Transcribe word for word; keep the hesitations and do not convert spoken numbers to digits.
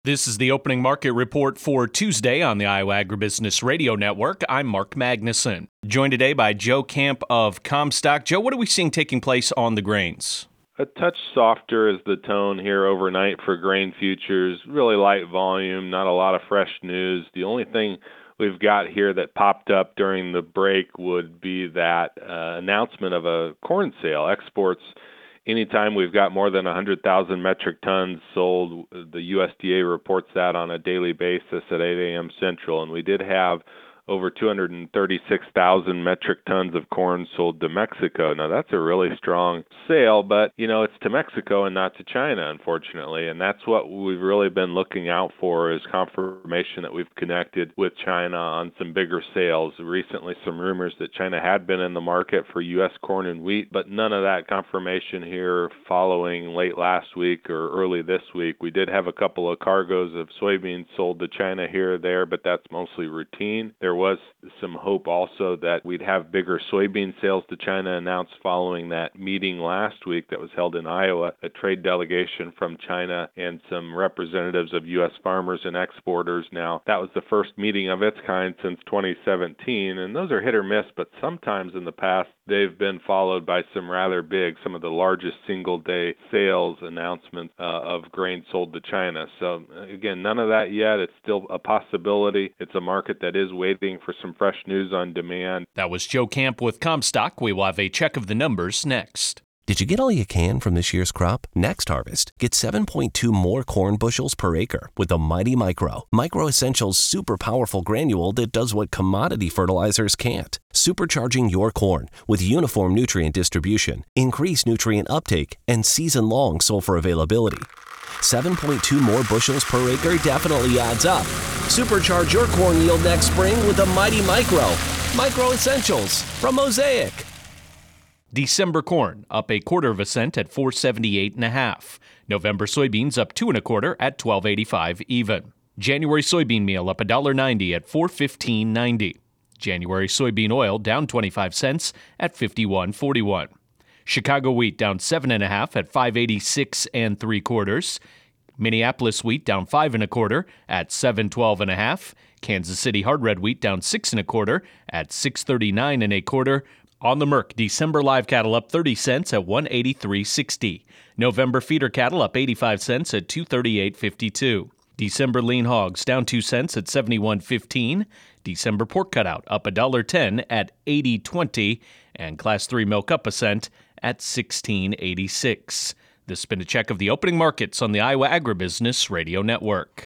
This is the opening market report for Tuesday on the Iowa Agribusiness Radio Network. I'm Mark Magnuson, joined today by Joe Camp of Comstock. Joe, what are we seeing taking place on the grains? A touch softer is the tone here overnight for grain futures. Really light volume, not a lot of fresh news. The only thing we've got here that popped up during the break would be that uh, announcement of a corn sale. Exports, anytime we've got more than one hundred thousand metric tons sold, the U S D A reports that on a daily basis at eight a.m. Central, and we did have over two hundred thirty-six thousand metric tons of corn sold to Mexico. Now, that's a really strong sale, but, you know, it's to Mexico and not to China, unfortunately, and that's what we've really been looking out for, is confirmation that we've connected with China on some bigger sales. Recently, some rumors that China had been in the market for U S corn and wheat, but none of that confirmation here following late last week or early this week. We did have a couple of cargoes of soybeans sold to China here or there, but that's mostly routine. There was some hope also that we'd have bigger soybean sales to China announced following that meeting last week that was held in Iowa, a trade delegation from China and some representatives of U S farmers and exporters. Now, that was the first meeting of its kind since twenty seventeen, and those are hit or miss, but sometimes in the past they've been followed by some rather big, some of the largest single-day sales announcements uh, of grain sold to China. So, again, none of that yet. It's still a possibility. It's a market that is waiting for some fresh news on demand. That was Joe Camp with Comstock. We will have a check of the numbers next. Did you get all you can from this year's crop? Next harvest, get seven point two more corn bushels per acre with the Mighty Micro. Micro Essentials super powerful granule that does what commodity fertilizers can't. Supercharging your corn with uniform nutrient distribution, increased nutrient uptake, and season-long sulfur availability. seven point two more bushels per acre definitely adds up. Supercharge your corn yield next spring with the Mighty Micro. Micro Essentials from Mosaic. December corn up a quarter of a cent at four seventy-eight and a half. November soybeans up two and a quarter at twelve eighty-five even. January soybean meal up one ninety at four fifteen ninety. January soybean oil down twenty-five cents at fifty-one forty-one. Chicago wheat down seven and a half at five eighty-six and three quarters. Minneapolis wheat down five and a quarter at seven twelve and a half. Kansas City hard red wheat down six and a quarter at six thirty-nine and a quarter. On the Merc, December live cattle up thirty cents at one eighty-three sixty. November feeder cattle up eighty-five cents at two thirty-eight fifty-two. December lean hogs down two cents at seventy-one fifteen. December pork cutout up one ten at eighty twenty. And Class three milk up a cent at sixteen eighty-six. This has been a check of the opening markets on the Iowa Agribusiness Radio Network.